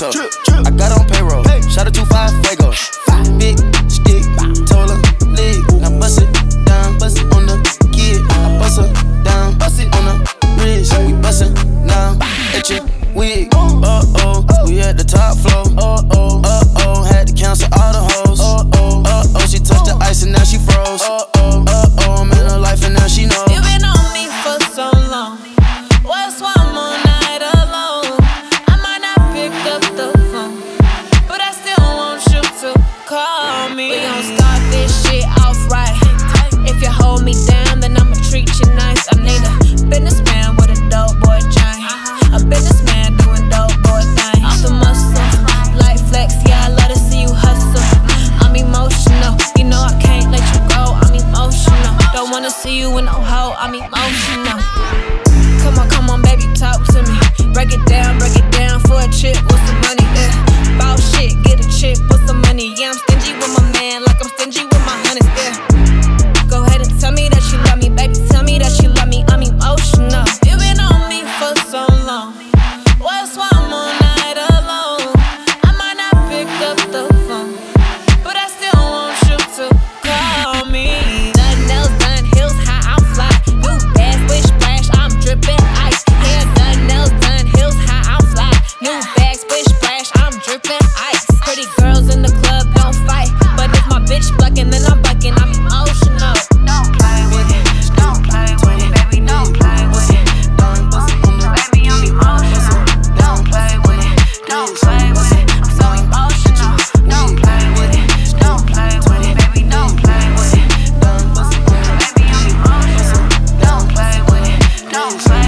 toe. I got on payroll. Shout out to 5 Fuego. Big stick, told her, leg. Now bust it down, on the kid. I bust her down, on the wrist. We bustin' now, at your wig. We at the top floor. Had to cancel all the hoes. She touched the ice and now she froze. I'm in her life and now she knows. You been on me for so long. What's one more night alone? I might not pick up the phone, but I still want you to call me. We gon' start this shit off right. If you hold me down, then I'ma treat you nice. I need a businessman with a dope boy chain. A businessman doing dope boy things. Off the muscle, like flex, yeah, I love to see you hustle. I'm emotional, you know I can't let you go. I'm emotional, don't wanna see you in no hole. I'm emotional. Come on, baby, talk to me. Break it down for a chick with some money. Yeah, bout shit, get a chick with some money. Yeah, I'm stingy with my man, like I'm stingy with my honeys. Yeah, go ahead and tell me that you love me, baby. Tell me that you love me. I'm emotional. You been on me for so long. What's one more night alone? I might not pick up the phone, but I still want you to call me. Done nails, done heels, high, I'm fly. You bad, splish, splash, I'm dripping ice. Yeah, done nails, done heels, high, I'm fly. New bag, splish, splash, I'm dripping ice. Pretty girls in the club don't fight, but if my bitch bucking, then I'm bucking. I'm emotional. Don't play with it, don't play with it, baby, don't play with it. Baby, I'm emotional. Don't play with it, don't play with it. I'm so emotional. Don't play with it, don't play with it, baby, don't play with it. Baby, I'm emotional. Don't play with it, don't play.